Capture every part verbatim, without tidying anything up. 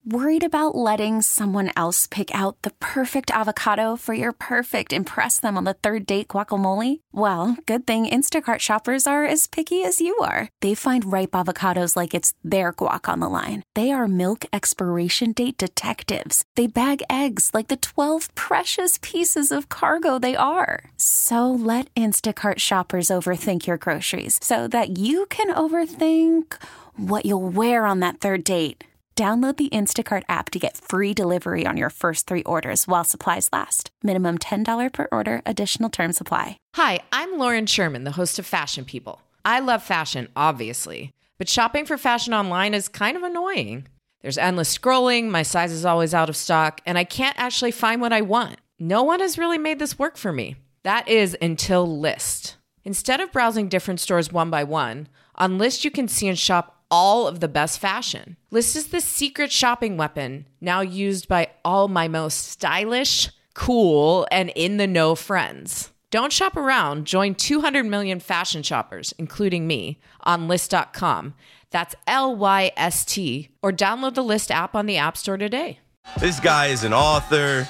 Worried about letting someone else pick out the perfect avocado for your perfect impress them on the third date guacamole? Well, good thing Instacart shoppers are as picky as you are. They find ripe avocados like it's their guac on the line. They are milk expiration date detectives. They bag eggs like the twelve precious pieces of cargo they are. So let Instacart shoppers overthink your groceries so that you can overthink what you'll wear on that third date. Download the Instacart app to get free delivery on your first three orders while supplies last. Minimum ten dollars per order. Additional terms apply. Hi, I'm Lauren Sherman, the host of Fashion People. I love fashion, obviously, but shopping for fashion online is kind of annoying. There's endless scrolling, my size is always out of stock, and I can't actually find what I want. No one has really made this work for me. That is until Lyst. Instead of browsing different stores one by one, on Lyst you can see and shop all of the best fashion. Lyst is the secret shopping weapon now used by all my most stylish, cool, and in-the-know friends. Don't shop around. Join two hundred million fashion shoppers, including me, on Lyst dot com. That's L Y S T. Or download the Lyst app on the App Store today. This guy is an author,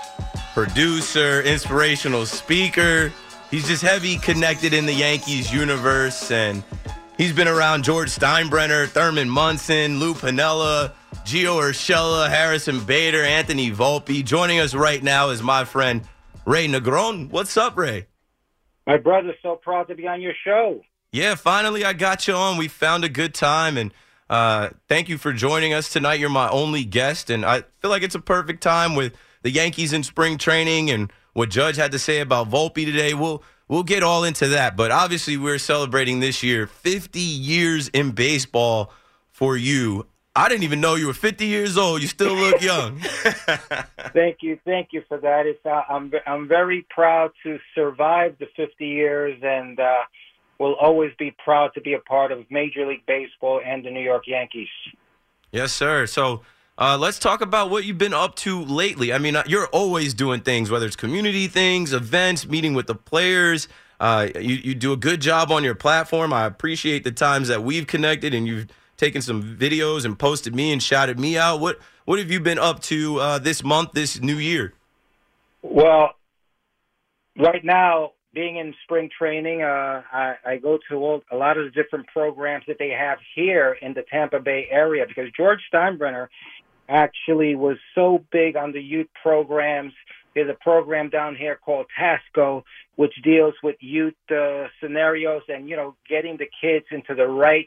producer, inspirational speaker. He's just heavy connected in the Yankees universe, and he's been around George Steinbrenner, Thurman Munson, Lou Piniella, Gio Urshela, Harrison Bader, Anthony Volpe. Joining us right now is my friend Ray Negron. What's up, Ray? My brother's so proud to be on your show. Yeah, finally I got you on. We found a good time, and uh, thank you for joining us tonight. You're my only guest, and I feel like it's a perfect time with the Yankees in spring training and what Judge had to say about Volpe today. We'll We'll get all into that, but obviously we're celebrating this year fifty years in baseball for you. I didn't even know you were fifty years old. You still look young. Thank you. Thank you for that. It's, uh, I'm, I'm very proud to survive the fifty years, and uh, will always be proud to be a part of Major League Baseball and the New York Yankees. Yes, sir. So uh, let's talk about what you've been up to lately. I mean, you're always doing things, whether it's community things, events, meeting with the players. Uh, you, you do a good job on your platform. I appreciate the times that we've connected and you've taken some videos and posted me and shouted me out. What what have you been up to uh, this month, this new year? Well, right now, being in spring training, uh, I, I go to all, a lot of the different programs that they have here in the Tampa Bay area, because George Steinbrenner actually was so big on the youth programs. There's a program down here called TASCO, which deals with youth uh, scenarios and, you know, getting the kids into the right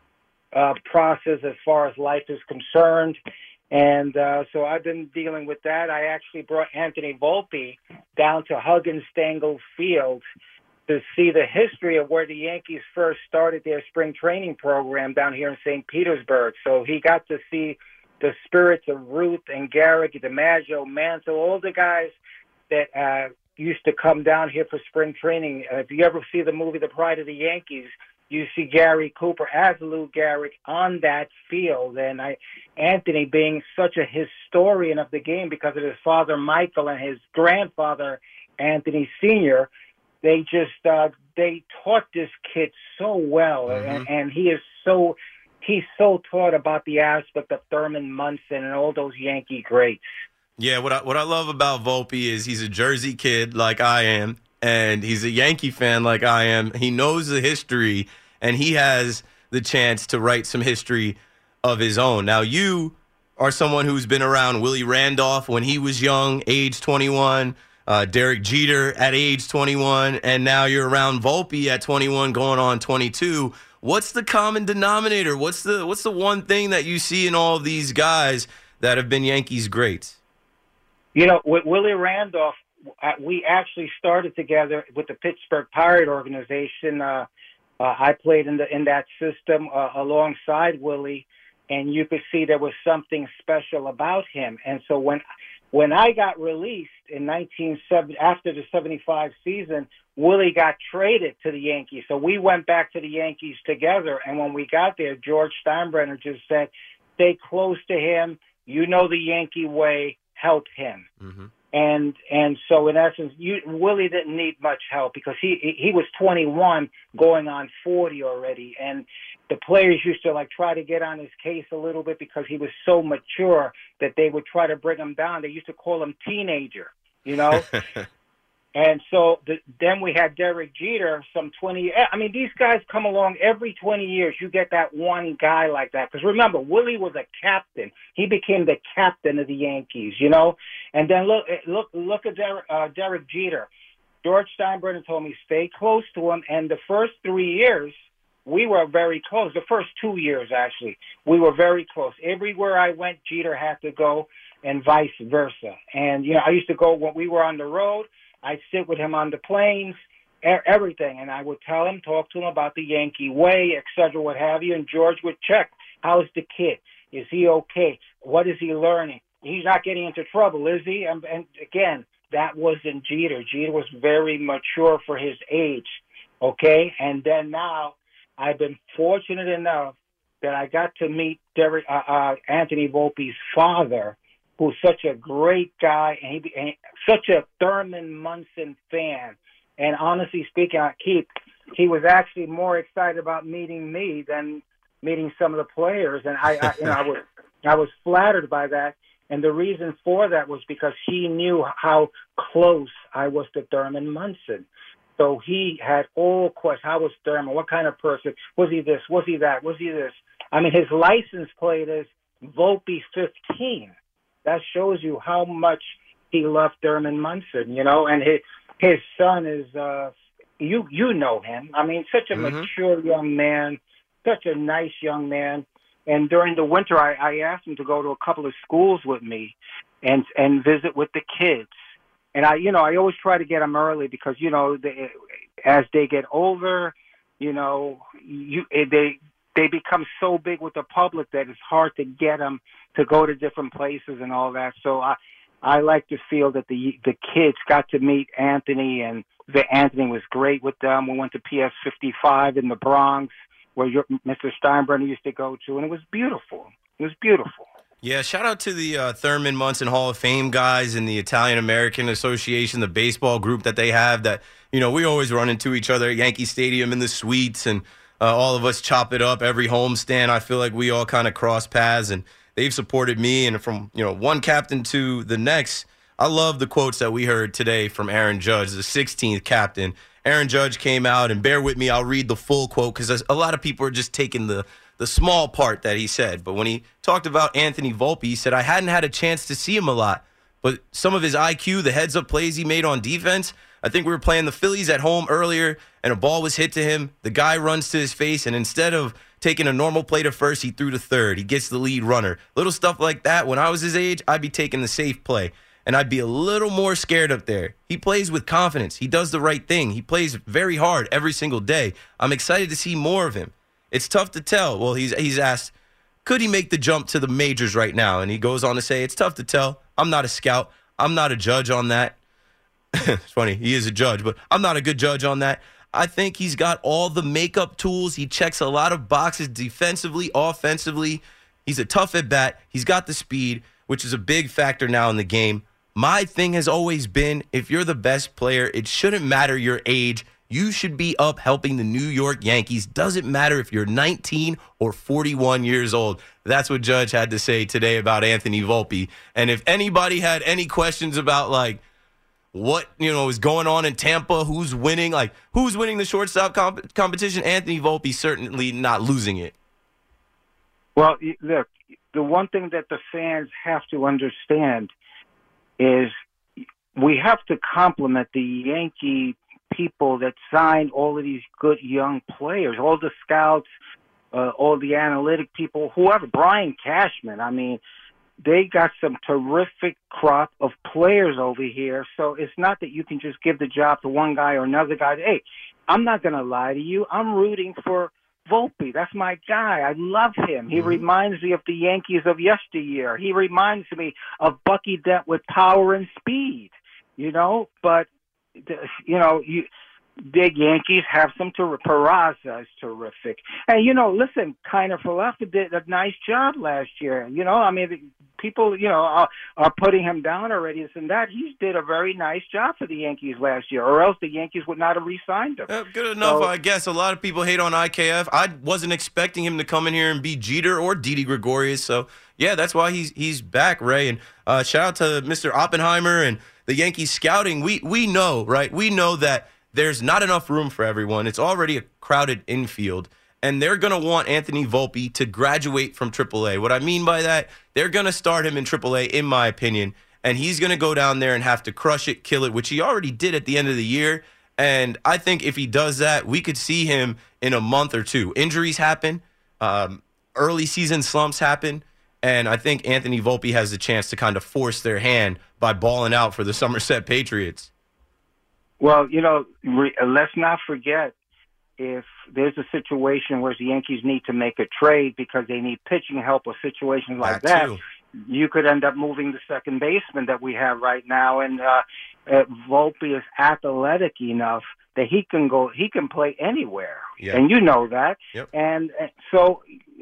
uh, process as far as life is concerned. And uh, so I've been dealing with that. I actually brought Anthony Volpe down to Huggins Stengel Field to see the history of where the Yankees first started their spring training program down here in Saint Petersburg. So he got to see the spirits of Ruth and Garrick, DiMaggio, Mantle, all the guys that uh, used to come down here for spring training. Uh, if you ever see the movie The Pride of the Yankees, you see Gary Cooper as Lou Gehrig on that field. And I, Anthony, being such a historian of the game because of his father, Michael, and his grandfather, Anthony Senior, they just uh, they taught this kid so well. Mm-hmm. and, and he is so... He's so taught about the aspect of Thurman Munson and all those Yankee greats. Yeah, what I, what I love about Volpe is he's a Jersey kid like I am, and he's a Yankee fan like I am. He knows the history, and he has the chance to write some history of his own. Now, you are someone who's been around Willie Randolph when he was young, age twenty-one, uh, Derek Jeter at age twenty-one, and now you're around Volpe at twenty-one going on twenty-two. What's the common denominator? What's the what's the one thing that you see in all of these guys that have been Yankees greats? You know, with Willie Randolph, we actually started together with the Pittsburgh Pirate organization. Uh, uh, I played in the in that system uh, alongside Willie, and you could see there was something special about him. And so when when I got released in nineteen seventy, after the seventy-five season, Willie got traded to the Yankees. So we went back to the Yankees together. And when we got there, George Steinbrenner just said, stay close to him. You know the Yankee way. Help him. Mm-hmm. And and so, in essence, you, Willie didn't need much help because he he was twenty-one going on forty already. And the players used to like try to get on his case a little bit because he was so mature that they would try to bring him down. They used to call him teenager, you know? And so the, then we had Derek Jeter, some twenty. I mean, these guys come along every twenty years. You get that one guy like that. Because remember, Willie was a captain. He became the captain of the Yankees, you know. And then look, look, look at Derek, uh, Derek Jeter. George Steinbrenner told me stay close to him. And the first three years, we were very close. The first two years, actually, we were very close. Everywhere I went, Jeter had to go, and vice versa. And you know, I used to go when we were on the road. I'd sit with him on the planes, everything, and I would tell him, talk to him about the Yankee way, et cetera, what have you, and George would check. How's the kid? Is he okay? What is he learning? He's not getting into trouble, is he? And, and again, that wasn't Jeter. Jeter was very mature for his age, okay? And then now I've been fortunate enough that I got to meet Derek, uh, uh, Anthony Volpe's father, who's such a great guy, and, he, and such a Thurman Munson fan. And honestly speaking, I keep, he was actually more excited about meeting me than meeting some of the players. And I, I you know, I was, I was flattered by that. And the reason for that was because he knew how close I was to Thurman Munson. So he had all questions. How was Thurman? What kind of person? Was he this? Was he that? Was he this? I mean, his license plate is Volpe fifteen. That shows you how much he loved Thurman Munson, you know, and his his son is, uh, you you know him. I mean, such a mm-hmm. mature young man, such a nice young man. And during the winter, I, I asked him to go to a couple of schools with me and and visit with the kids. And I, you know, I always try to get them early because, you know, they, as they get older, you know, you they they become so big with the public that it's hard to get them to go to different places and all that. So I, I like to feel that the the kids got to meet Anthony, and the Anthony was great with them. We went to P S fifty-five in the Bronx, where your, Mister Steinbrenner used to go to, and it was beautiful. It was beautiful. Yeah, shout out to the uh, Thurman Munson Hall of Fame guys and the Italian American Association, the baseball group that they have. That, you know, we always run into each other at Yankee Stadium in the suites, and uh, all of us chop it up every homestand. I feel like we all kind of cross paths, and they've supported me. And from, you know, one captain to the next, I love the quotes that we heard today from Aaron Judge, the sixteenth captain. Aaron Judge came out, and bear with me, I'll read the full quote because a lot of people are just taking the, the small part that he said. But when he talked about Anthony Volpe, he said, I hadn't had a chance to see him a lot, but some of his I Q, the heads-up plays he made on defense, I think we were playing the Phillies at home earlier, and a ball was hit to him. The guy runs to his face, and instead of taking a normal play to first, he threw to third. He gets the lead runner. Little stuff like that. When I was his age, I'd be taking the safe play, and I'd be a little more scared up there. He plays with confidence. He does the right thing. He plays very hard every single day. I'm excited to see more of him. It's tough to tell. Well, he's he's asked, could he make the jump to the majors right now? And he goes on to say, it's tough to tell. I'm not a scout. I'm not a judge on that. It's funny. He is a judge, but I'm not a good judge on that. I think he's got all the makeup tools. He checks a lot of boxes defensively, offensively. He's a tough at bat. He's got the speed, which is a big factor now in the game. My thing has always been, if you're the best player, it shouldn't matter your age. You should be up helping the New York Yankees. Doesn't matter if you're nineteen or forty-one years old. That's what Judge had to say today about Anthony Volpe. And if anybody had any questions about, like, what, you know, is going on in Tampa, who's winning, like, who's winning the shortstop comp- competition, Anthony Volpe certainly not losing it. Well, look, the one thing that the fans have to understand is we have to compliment the Yankee people that signed all of these good young players, all the scouts, uh, all the analytic people, whoever, Brian Cashman. I mean, they got some terrific crop of players over here. So it's not that you can just give the job to one guy or another guy. Hey, I'm not going to lie to you. I'm rooting for Volpe. That's my guy. I love him. He mm-hmm. reminds me of the Yankees of yesteryear. He reminds me of Bucky Dent with power and speed, you know, but you know, you the Yankees have some ter- Peraza is terrific. And, you know, listen, Kiner Falefa did a nice job last year. You know, I mean, people, you know, are, are putting him down already, this and that. He did a very nice job for the Yankees last year, or else the Yankees would not have re-signed him. Yeah, good enough, So- I guess. A lot of people hate on I K F. I wasn't expecting him to come in here and be Jeter or Didi Gregorius. So, yeah, that's why he's he's back, Ray. And uh, shout out to Mister Oppenheimer and the Yankees scouting. We we know, right? We know that there's not enough room for everyone. It's already a crowded infield, and they're going to want Anthony Volpe to graduate from triple A. What I mean by that, they're going to start him in triple A, in my opinion, and he's going to go down there and have to crush it, kill it, which he already did at the end of the year. And I think if he does that, we could see him in a month or two. Injuries happen, um, early season slumps happen, and I think Anthony Volpe has the chance to kind of force their hand by balling out for the Somerset Patriots. Well, you know, re- let's not forget, if there's a situation where the Yankees need to make a trade because they need pitching help or situations like That that, too. you could end up moving the second baseman that we have right now. And uh, uh, Volpe is athletic enough that he can go, he can play anywhere. Yeah. And you know that. Yep. And uh, so,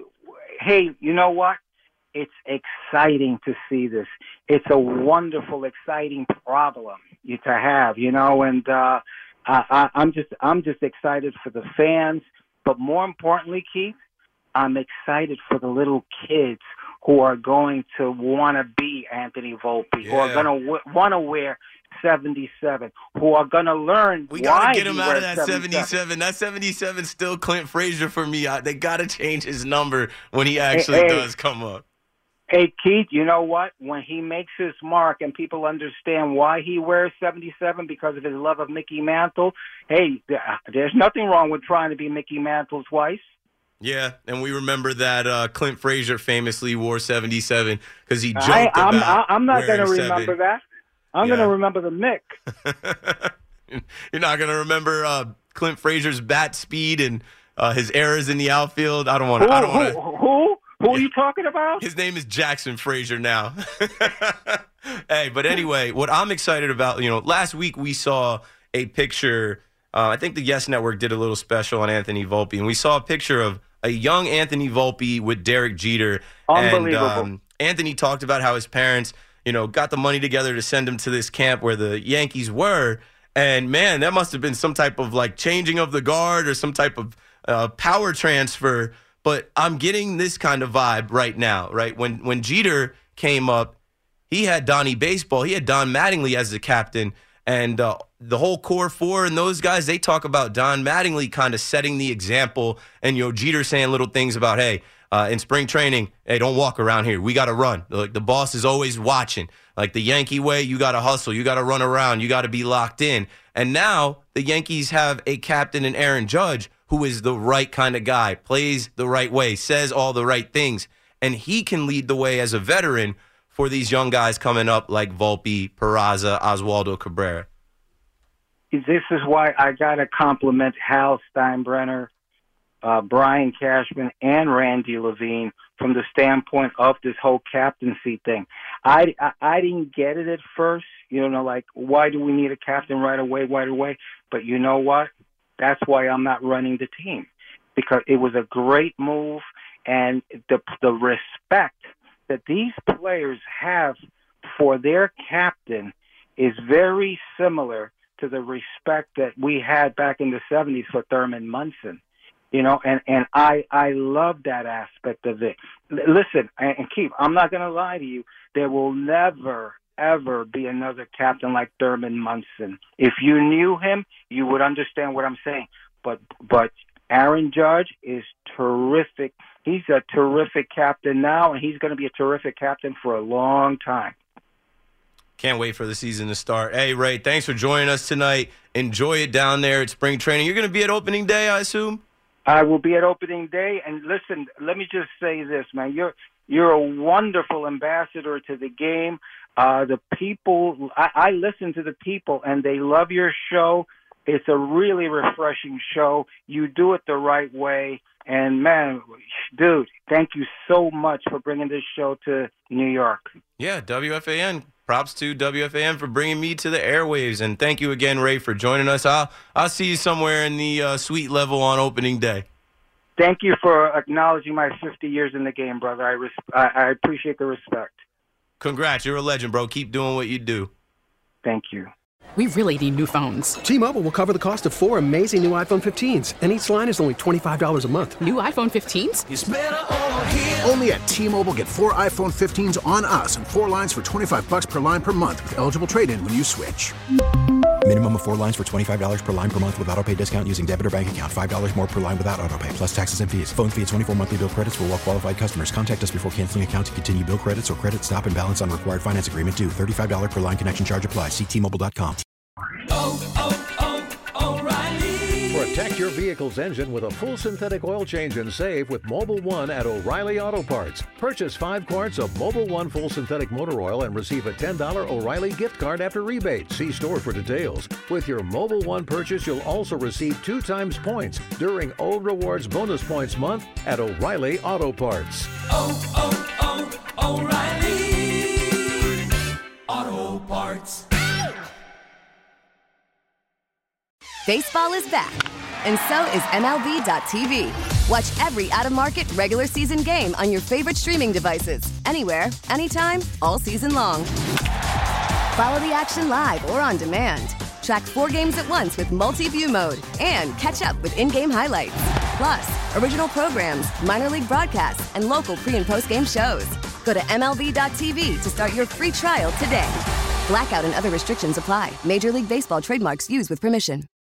hey, you know what? It's exciting to see this. It's a wonderful, exciting problem you to have, you know, and uh, I, I, I'm just I'm just excited for the fans, but more importantly, Keith, I'm excited for the little kids who are going to want to be Anthony Volpe, who are Yeah. going to w- want to wear seventy-seven, who are going to learn We why got to get he him out of wears that seventy-seven. seventy-seven. That seventy-seven still Clint Frazier for me. I, they got to change his number when he actually hey. does come up. Hey, Keith, you know what? When he makes his mark and people understand why he wears seventy-seven because of his love of Mickey Mantle, hey, there's nothing wrong with trying to be Mickey Mantle twice. Yeah, and we remember that uh, Clint Frazier famously wore seventy-seven because he joked I, I'm, about I'm not going to wearing remember seven. that. I'm Yeah. going to remember the Mick. You're not going to remember uh, Clint Frazier's bat speed and uh, his errors in the outfield. I don't want Who, to. I don't who, want to. who? Who are you talking about? His name is Jackson Frazier now. Hey, but anyway, what I'm excited about, you know, last week we saw a picture. Uh, I think the Yes Network did a little special on Anthony Volpe, and we saw a picture of a young Anthony Volpe with Derek Jeter. Unbelievable. And um, Anthony talked about how his parents, you know, got the money together to send him to this camp where the Yankees were. And, man, that must have been some type of, like, changing of the guard or some type of uh, power transfer. But I'm getting this kind of vibe right now, right? When when Jeter came up, he had Donnie Baseball. He had Don Mattingly as the captain. And uh, the whole core four and those guys, they talk about Don Mattingly kind of setting the example. And, you know, Jeter saying little things about, hey, uh, in spring training, hey, don't walk around here. We got to run. Like, the boss is always watching. Like the Yankee way, you got to hustle. You got to run around. You got to be locked in. And now the Yankees have a captain in Aaron Judge who is the right kind of guy, plays the right way, says all the right things. And he can lead the way as a veteran for these young guys coming up like Volpe, Peraza, Oswaldo Cabrera. This is why I got to compliment Hal Steinbrenner, uh, Brian Cashman, and Randy Levine from the standpoint of this whole captaincy thing. I, I, I didn't get it at first, you know, like, why do we need a captain right away, right away? But you know what? That's why I'm not running the team, because it was a great move, and the the respect that these players have for their captain is very similar to the respect that we had back in the seventies for Thurman Munson. You know, and, and I, I love that aspect of it. L- listen, and, and Keith, I'm not going to lie to you. There will never, ever be another captain like Thurman Munson. If you knew him, you would understand what I'm saying. But but Aaron Judge is terrific. He's a terrific captain now, and he's going to be a terrific captain for a long time. Can't wait for the season to start. Hey, Ray, thanks for joining us tonight. Enjoy it down there at spring training. You're going to be at opening day, I assume? I will be at opening day. And listen, let me just say this, man. You're you're a wonderful ambassador to the game. Uh, the people, I, I listen to the people, and they love your show. It's a really refreshing show. You do it the right way. And, man, dude, thank you so much for bringing this show to New York. Yeah, W F A N props to W F A N for bringing me to the airwaves. And thank you again, Ray, for joining us. I'll, I'll see you somewhere in the uh, suite level on opening day. Thank you for acknowledging my fifty years in the game, brother. I, res- I, I appreciate the respect. Congrats. You're a legend, bro. Keep doing what you do. Thank you. We really need new phones. T-Mobile will cover the cost of four amazing new iPhone fifteens, and each line is only twenty-five dollars a month. New iPhone fifteens? It's better over here. Only at T-Mobile, get four iPhone fifteens on us and four lines for twenty-five dollars per line per month with eligible trade-in when you switch. Minimum of four lines for twenty-five dollars per line per month with autopay discount using debit or bank account. five dollars more per line without autopay, plus taxes and fees. Phone fee at twenty-four monthly bill credits for well-qualified customers. Contact us before canceling account to continue bill credits or credit stop and balance on required finance agreement due. thirty-five dollars per line connection charge applies. See T Mobile dot com. Oh, oh, oh, O'Reilly. Protect your vehicle's engine with a full synthetic oil change and save with Mobil one at O'Reilly Auto Parts. Purchase five quarts of Mobil one full synthetic motor oil and receive a ten dollars O'Reilly gift card after rebate. See store for details. With your Mobil one purchase, you'll also receive two times points during O Rewards Bonus Points Month at O'Reilly Auto Parts. Oh, oh, oh, O'Reilly Auto Parts. Baseball is back, and so is M L B dot T V. Watch every out-of-market regular season game on your favorite streaming devices, anywhere, anytime, all season long. Follow the action live or on demand. Track four games at once with multi-view mode and catch up with in-game highlights. Plus, original programs, minor league broadcasts, and local pre- and post-game shows. Go to M L B dot T V to start your free trial today. Blackout and other restrictions apply. Major League Baseball trademarks used with permission.